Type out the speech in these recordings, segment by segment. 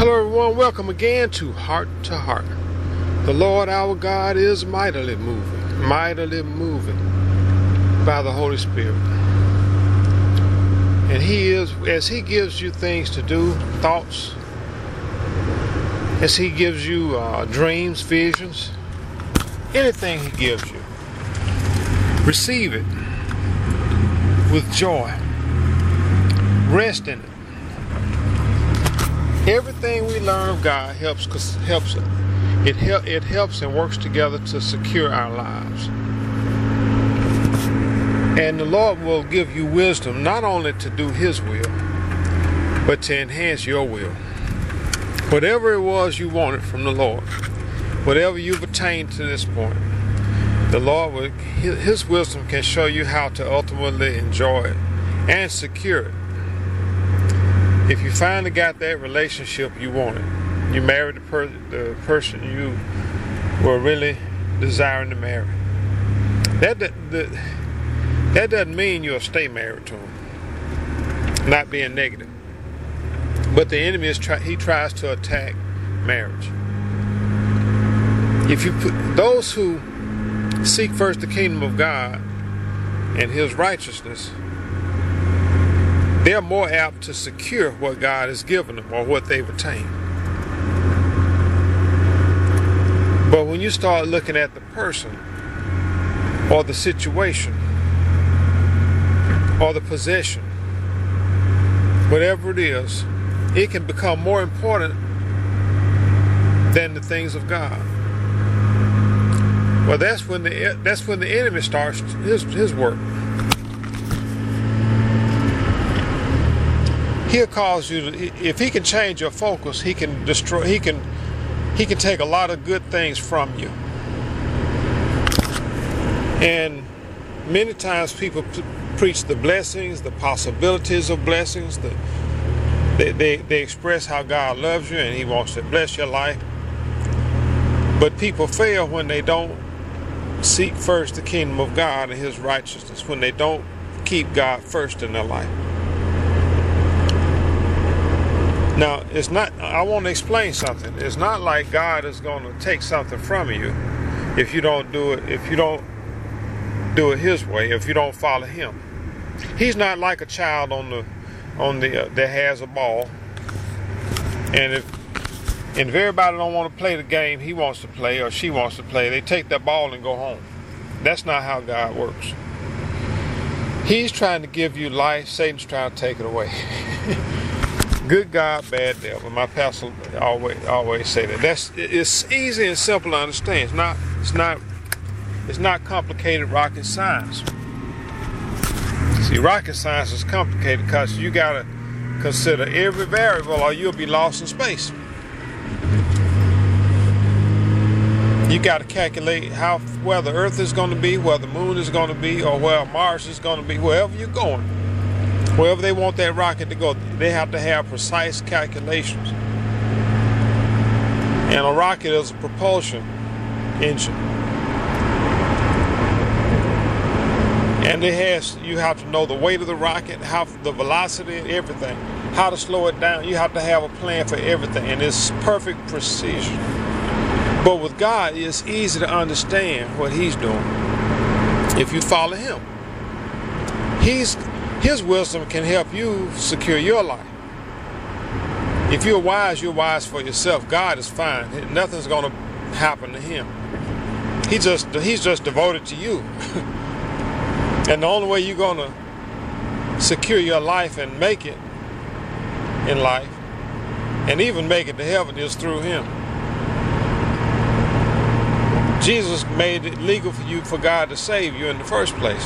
Hello everyone, welcome again to Heart to Heart. The Lord our God is mightily moving by the Holy Spirit. And He is, as He gives you things to do, thoughts, as He gives you dreams, visions, anything He gives you, receive it with joy. Rest in it. Everything we learn of God helps and works together to secure our lives. And the Lord will give you wisdom not only to do His will, but to enhance your will. Whatever it was you wanted from the Lord, whatever you've attained to this point, the Lord will, His wisdom can show you how to ultimately enjoy it and secure it. If you finally got that relationship you wanted, you married the person you were really desiring to marry, that doesn't mean you'll stay married to him. Not being negative, but the enemy he tries to attack marriage. If you put those who seek first the kingdom of God and His righteousness, they're more apt to secure what God has given them or what they've attained. But when you start looking at the person or the situation or the possession, whatever it is, it can become more important than the things of God. Well, that's when the enemy starts his work. He'll cause you to, if he can change your focus, he can destroy, he can take a lot of good things from you. And many times people preach the blessings, the possibilities of blessings, they express how God loves you and He wants to bless your life. But people fail when they don't seek first the kingdom of God and His righteousness, when they don't keep God first in their life. Now, it's not, I want to explain something. It's not like God is going to take something from you if you don't do it His way, if you don't follow Him. He's not like a child that has a ball, and if everybody don't want to play the game he wants to play or she wants to play, they take that ball and go home. That's not how God works. He's trying to give you life. Satan's trying to take it away. Good God, bad devil. My pastor always say that. It's easy and simple to understand. It's not complicated rocket science. See, rocket science is complicated because you gotta consider every variable or you'll be lost in space. You gotta calculate where the Earth is going to be, where the Moon is going to be, or where Mars is going to be, wherever you're going. Wherever they want that rocket to go, they have to have precise calculations. And a rocket is a propulsion engine. And you have to know the weight of the rocket, the velocity, everything. How to slow it down. You have to have a plan for everything. And it's perfect precision. But with God, it's easy to understand what He's doing if you follow Him. His wisdom can help you secure your life. If you're wise for yourself. God is fine. Nothing's going to happen to Him. He's just devoted to you. And the only way you're going to secure your life and make it in life, and even make it to heaven, is through Him. Jesus made it legal for God to save you in the first place.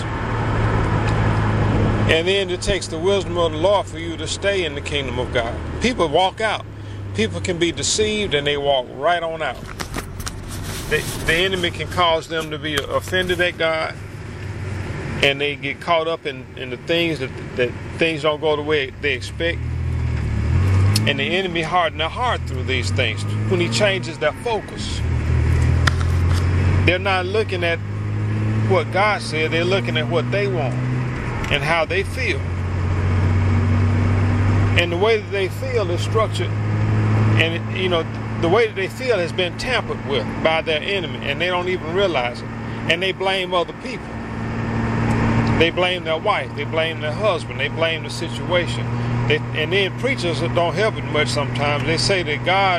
And then it takes the wisdom of the Lord for you to stay in the kingdom of God. People walk out. People can be deceived and they walk right on out. The enemy can cause them to be offended at God, and they get caught up in the things that things don't go the way they expect. And the enemy hardens their heart through these things. When he changes their focus, they're not looking at what God said, they're looking at what they want and how they feel. And the way that they feel is structured And the way that they feel has been tampered with by their enemy, and they don't even realize it. And they blame other people. They blame their wife, they blame their husband, they blame the situation. And then preachers don't help it much sometimes. They say that God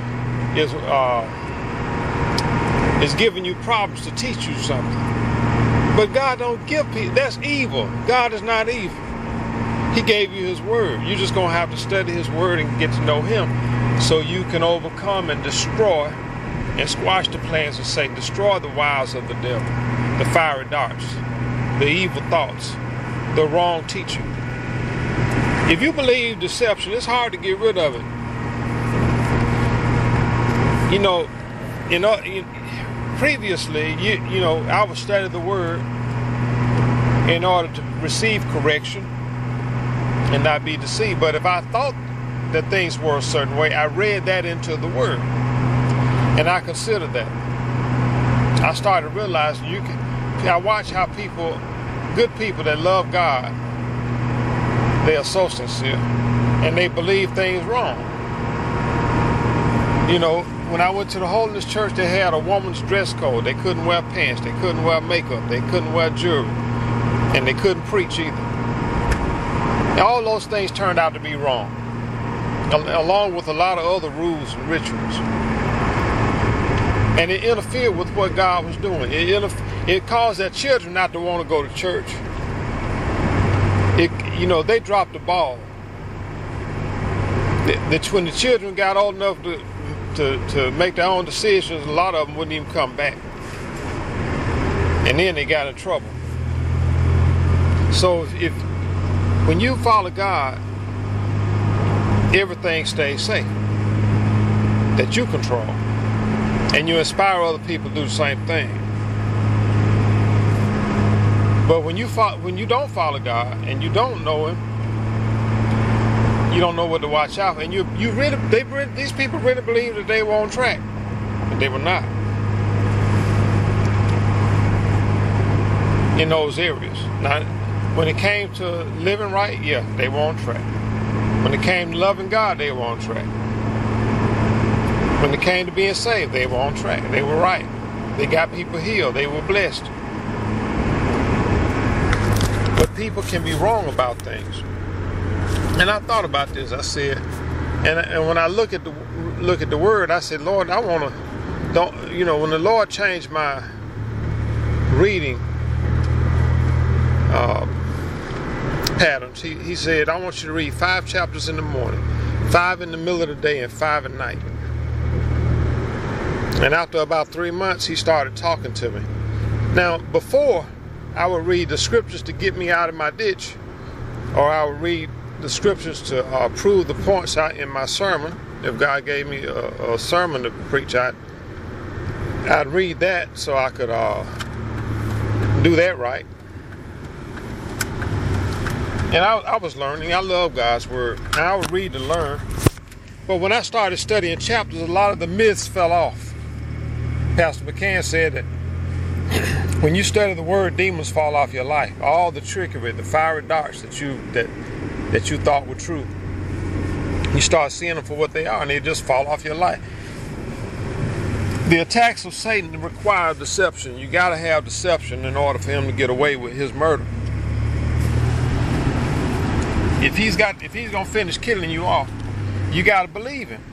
is giving you problems to teach you something. But God don't give people, that's evil. God is not evil. He gave you his word. You're just going to have to study his word and get to know him so you can overcome and destroy and squash the plans of Satan, destroy the wiles of the devil, the fiery darts, the evil thoughts, the wrong teaching. If you believe deception, it's hard to get rid of it. Previously, I would study the word in order to receive correction and not be deceived. But if I thought that things were a certain way, I read that into the word, and I considered that. I started realizing I watch how good people that love God, they are so sincere, and they believe things wrong. When I went to the Holiness Church, they had a woman's dress code. They couldn't wear pants, they couldn't wear makeup, they couldn't wear jewelry, and they couldn't preach either. And all those things turned out to be wrong, along with a lot of other rules and rituals. And it interfered with what God was doing. It caused their children not to want to go to church. They dropped the ball. When the children got old enough to make their own decisions, a lot of them wouldn't even come back. And then they got in trouble. So when you follow God, everything stays safe that you control. And you inspire other people to do the same thing. But when you don't follow God and you don't know him, you don't know what to watch out for. And these people really believed that they were on track, but they were not. In those areas. Now, when it came to living right, yeah, they were on track. When it came to loving God, they were on track. When it came to being saved, they were on track. They were right. They got people healed. They were blessed. But people can be wrong about things. And I thought about this. I said, and when I look at the word, I said, Lord, I want to, when the Lord changed my reading patterns, he said, I want you to read 5 chapters in the morning, 5 in the middle of the day, and 5 at night. And after about 3 months, he started talking to me. Now, before, I would read the scriptures to get me out of my ditch, or I would read the scriptures to prove the points out in my sermon. If God gave me a sermon to preach, I'd read that so I could do that right. And I was learning. I love God's word. And I would read to learn. But when I started studying chapters, a lot of the myths fell off. Pastor McCann said that when you study the word, demons fall off your life. All the trickery, the fiery darts that you thought were true, you start seeing them for what they are, and they just fall off your life. The attacks of Satan require deception. You got to have deception in order for him to get away with his murder. If he's going to finish killing you off, you got to believe him.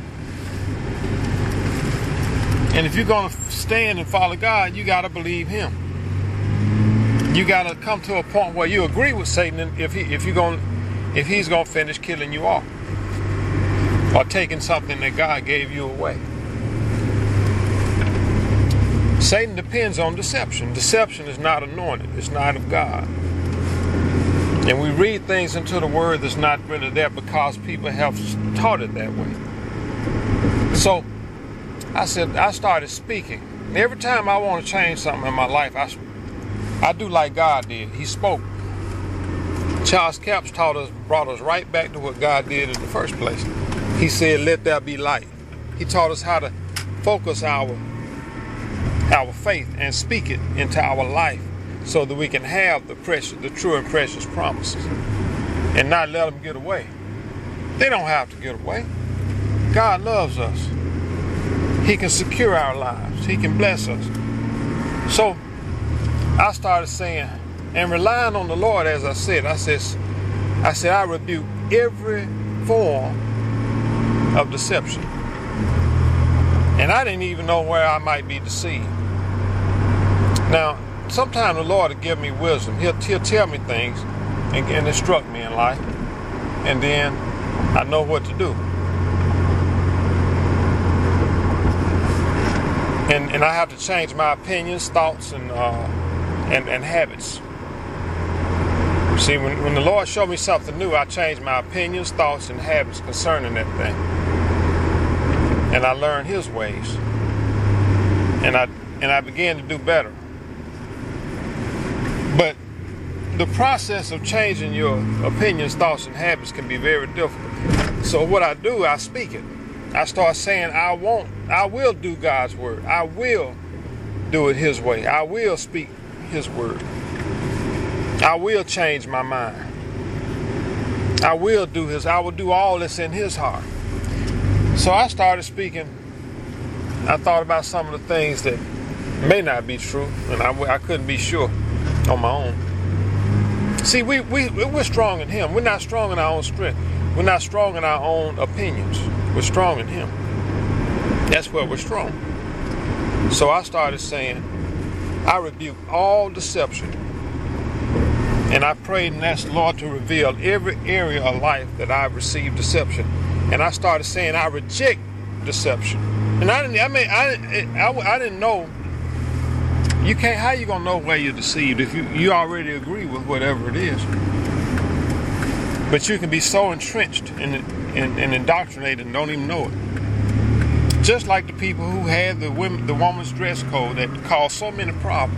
And if you're going to stand and follow God, you got to believe him. You got to come to a point where you agree with Satan if he's going to finish killing you off, or taking something that God gave you away. Satan depends on deception. Deception is not anointed. It's not of God. And we read things into the word that's not really there because people have taught it that way. So I started speaking. And every time I want to change something in my life, I do like God did. He spoke. Charles Capps brought us right back to what God did in the first place. He said, let there be light. He taught us how to focus our faith and speak it into our life so that we can have the true and precious promises and not let them get away. They don't have to get away. God loves us. He can secure our lives. He can bless us. So I started saying, and relying on the Lord, as I said, I said, I rebuke every form of deception. And I didn't even know where I might be deceived. Now, sometimes the Lord will give me wisdom. He'll tell me things and instruct me in life. And then I know what to do. And I have to change my opinions, thoughts, and habits. See, when the Lord showed me something new, I changed my opinions, thoughts, and habits concerning that thing. And I learned His ways. And I began to do better. But the process of changing your opinions, thoughts, and habits can be very difficult. So what I do, I speak it. I start saying, I will do God's word. I will do it His way. I will speak His word. I will change my mind. I will do all that's in His heart. So I started speaking. I thought about some of the things that may not be true, and I couldn't be sure on my own. See, we're strong in Him. We're not strong in our own strength. We're not strong in our own opinions. We're strong in Him. That's where we're strong. So I started saying, I rebuke all deception. And I prayed and asked the Lord to reveal every area of life that I've received deception. And I started saying, I reject deception. And I didn't know. You can't. How you gonna know where you're deceived if you already agree with whatever it is? But you can be so entrenched and indoctrinated and don't even know it. Just like the people who had the woman's dress code that caused so many problems.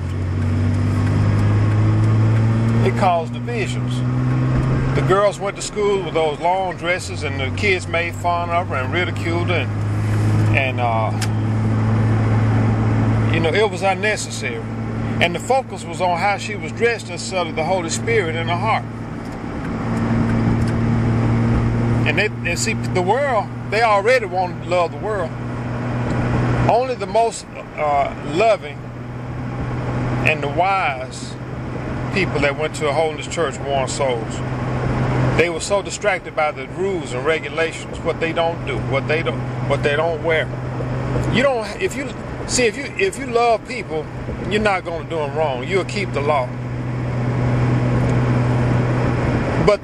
It caused divisions. The girls went to school with those long dresses, and the kids made fun of her and ridiculed her, and it was unnecessary. And the focus was on how she was dressed instead of the Holy Spirit in her heart. And see, the world, they already wanted to love the world. Only the most loving and the wise people that went to a holiness church won souls. They were so distracted by the rules and regulations, what they don't do, what they don't wear. If you love people, you're not going to do them wrong. You'll keep the law. But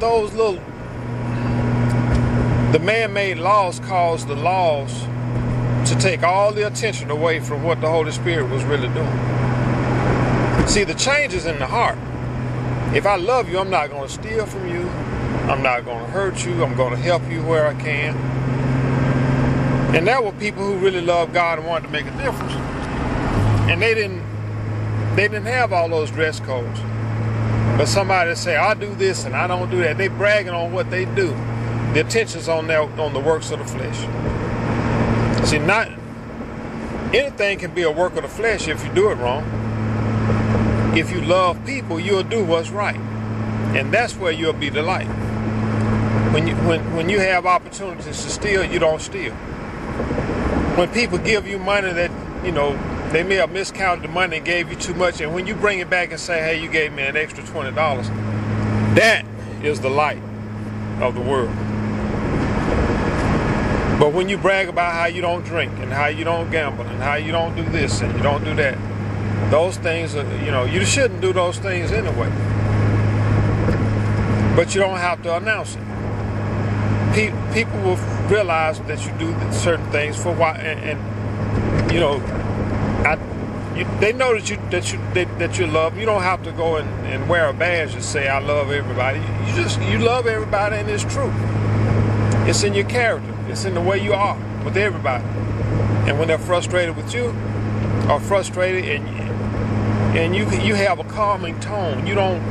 the man-made laws caused the laws to take all the attention away from what the Holy Spirit was really doing. See, the change is in the heart. If I love you, I'm not going to steal from you. I'm not going to hurt you. I'm going to help you where I can. And there were people who really loved God and wanted to make a difference. And they didn't have all those dress codes. But somebody say, I do this and I don't do that. They bragging on what they do. The attention's on the works of the flesh. See, not anything can be a work of the flesh if you do it wrong. If you love people, you'll do what's right. And that's where you'll be the light. When you have opportunities to steal, you don't steal. When people give you money that, they may have miscounted the money and gave you too much, and when you bring it back and say, hey, you gave me an extra $20, that is the light of the world. But when you brag about how you don't drink and how you don't gamble and how you don't do this and you don't do that, those things are, you shouldn't do those things anyway. But you don't have to announce it. People will realize that you do certain things for why, they know that you love. You don't have to go and wear a badge and say I love everybody. You love everybody, and it's true. It's in your character. It's in the way you are with everybody. And when they're frustrated with you, or frustrated, and you have a calming tone, you don't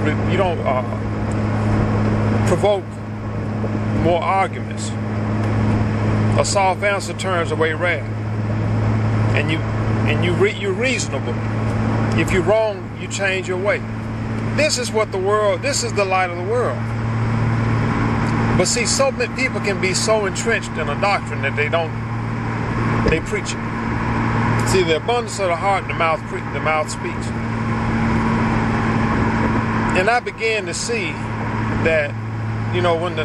provoke more arguments. A soft answer turns away wrath. And you're reasonable. If you're wrong, you change your way. This is the light of the world. But see, so many people can be so entrenched in a doctrine that they preach it. See, the abundance of the heart and the mouth speaks. And I began to see that, you know, when the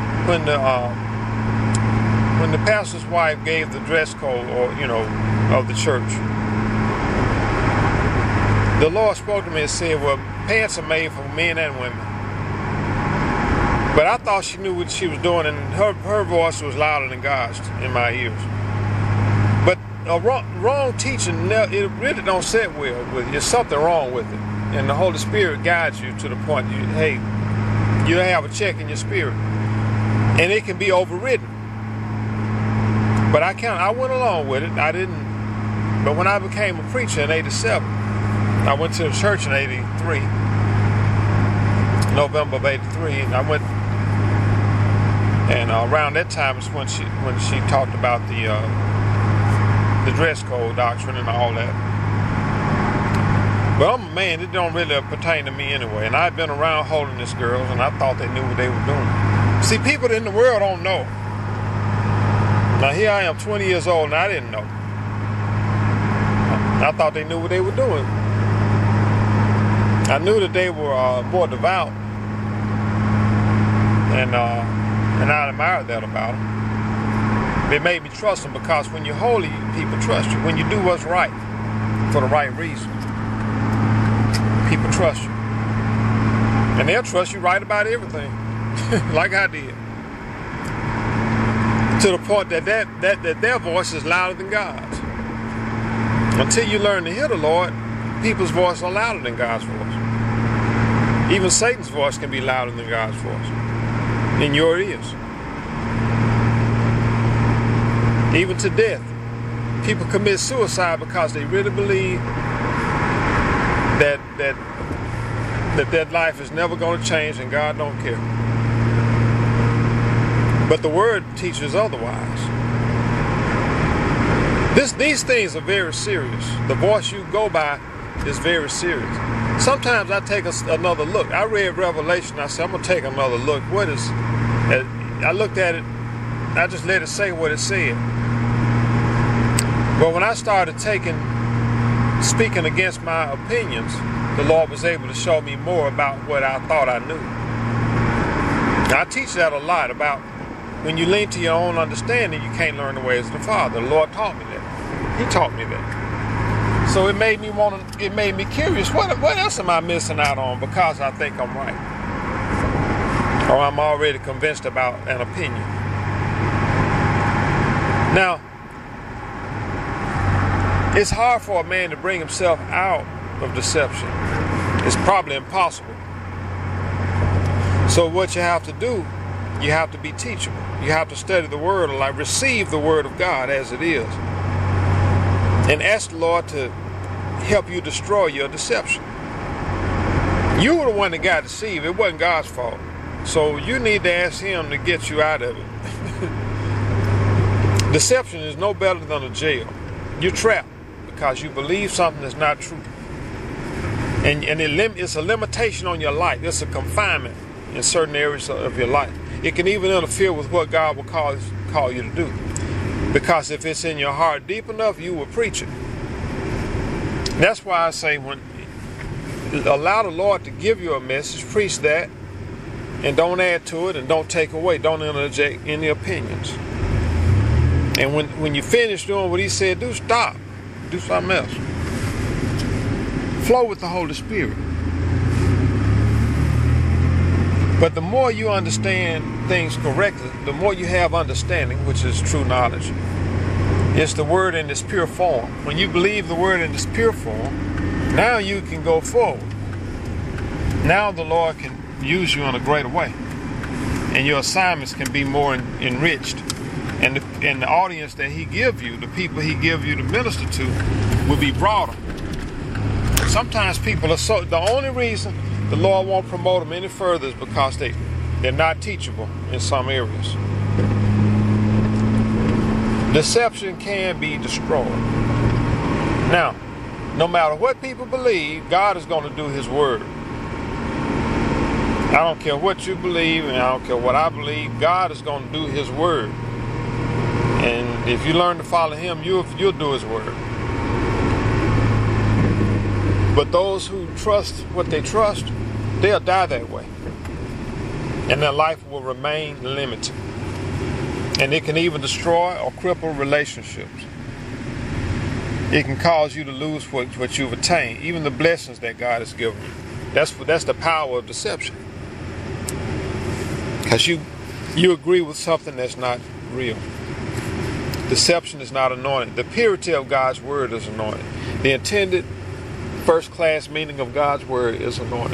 pastor's wife gave the dress code, or you know, of the church, the Lord spoke to me and said, well, pants are made for men and women. But I thought she knew what she was doing, and her voice was louder than God's in my ears. But a wrong teaching, it really don't sit well with you. There's something wrong with it. And the Holy Spirit guides you to the point, hey, you have a check in your spirit. And it can be overridden. But I went along with it. I didn't. But when I became a preacher in 87, I went to the church in 83, November of 83, and I went, and around that time is when she talked about the dress code doctrine and all that. But I'm a man, it don't really pertain to me anyway, and I've been around holiness girls, and I thought they knew what they were doing. See, people in the world don't know. Now here I am, 20 years old, and I didn't know. I thought they knew what they were doing. I knew that they were more devout, and I admired that about them. It made me trust them, because when you're holy, people trust you. When you do what's right for the right reason, people trust you, and they'll trust you right about everything, like I did, to the point that their voice is louder than God's. Until you learn to hear the Lord, people's voices are louder than God's voice. Even Satan's voice can be louder than God's voice in your ears. Even to death. People commit suicide because they really believe that their life is never going to change and God don't care. But the Word teaches otherwise. These things are very serious. The voice you go by is very serious. Sometimes I take another look. I read Revelation. I said, I'm going to take another look. I looked at it. I just let it say what it said. But when I started speaking against my opinions, the Lord was able to show me more about what I thought I knew. I teach that a lot, about when you lean to your own understanding, you can't learn the ways of the Father. The Lord taught me that. He taught me that. So it made me curious, what else am I missing out on because I think I'm right? Or I'm already convinced about an opinion. Now, it's hard for a man to bring himself out of deception. It's probably impossible. So what you have to do, you have to be teachable. You have to study the Word, or like receive the Word of God as it is, and ask the Lord to help you destroy your deception. You were the one that got deceived. It wasn't God's fault. So you need to ask Him to get you out of it. Deception is no better than a jail. You're trapped because you believe something that's not true. And it's a limitation on your life. It's a confinement in certain areas of your life. It can even interfere with what God will call you to do. Because if it's in your heart deep enough, you will preach it. That's why I say, when allow the Lord to give you a message, preach that, and don't add to it and don't take away. Don't interject any opinions. And when you finish doing what He said, stop. Do something else. Flow with the Holy Spirit. But the more you understand things correctly, the more you have understanding, which is true knowledge. It's the Word in its pure form. When you believe the Word in its pure form, now you can go forward. Now the Lord can use you in a greater way. And your assignments can be more enriched. And the audience that He give you, the people He give you to minister to, will be broader. Sometimes people are the only reason the Lord won't promote them any further is because they're not teachable in some areas. Deception can be destroyed. Now, no matter what people believe, God is going to do His word. I don't care what you believe, and I don't care what I believe. God is going to do His word. And if you learn to follow Him, you'll do His word. But those who trust what they trust, they'll die that way. And their life will remain limited. And it can even destroy or cripple relationships. It can cause you to lose what you've attained, even the blessings that God has given you. That's the power of deception. Because you agree with something that's not real. Deception is not anointed. The purity of God's word is anointed. The intended first-class meaning of God's word is anointed.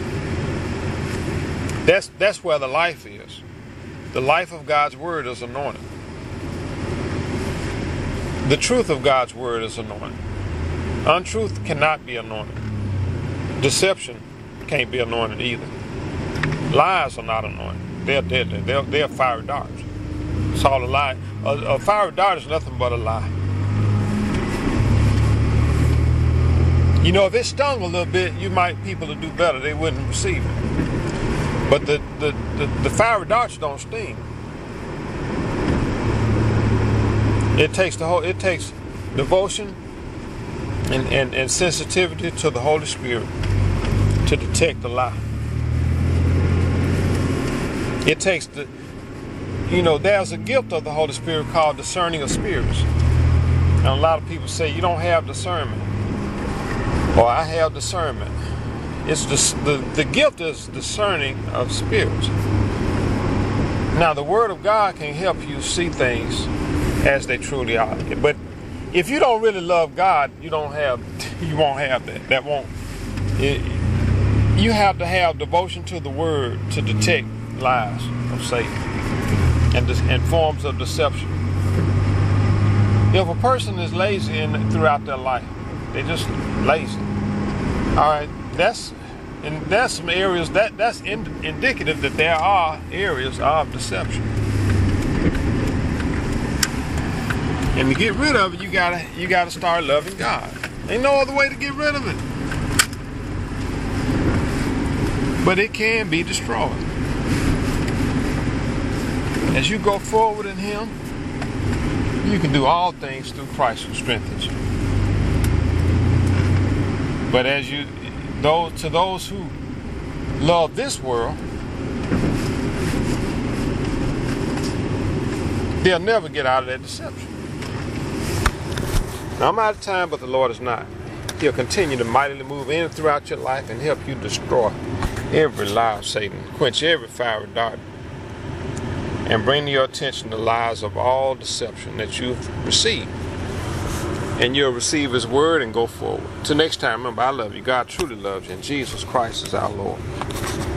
That's where the life is. The life of God's word is anointed. The truth of God's word is anointed. Untruth cannot be anointed. Deception can't be anointed either. Lies are not anointed. They're deadly. They're fiery darts. It's all a lie. A fiery dart is nothing but a lie. You know, if it stung a little bit, people would do better. They wouldn't receive it. But the fiery darts don't sting. It takes devotion and sensitivity to the Holy Spirit to detect the lie. It takes there's a gift of the Holy Spirit called discerning of spirits. And a lot of people say you don't have discernment. Or I have discernment. It's the gift is discerning of spirits. Now the Word of God can help you see things as they truly are. But if you don't really love God, you won't have that. That won't. You have to have devotion to the Word to detect lies of Satan and forms of deception. If a person is lazy throughout their life, they're just lazy. All right, that's some areas that's indicative that there are areas of deception. And to get rid of it, you gotta start loving God. Ain't no other way to get rid of it. But it can be destroyed. As you go forward in Him, you can do all things through Christ who strengthens you. But to those who love this world, they'll never get out of that deception. Now, I'm out of time, but the Lord is not. He'll continue to mightily move in and throughout your life and help you destroy every lie of Satan, quench every fiery dart, and bring to your attention the lies of all deception that you've received. And you'll receive His word and go forward. Till next time, remember, I love you. God truly loves you, and Jesus Christ is our Lord.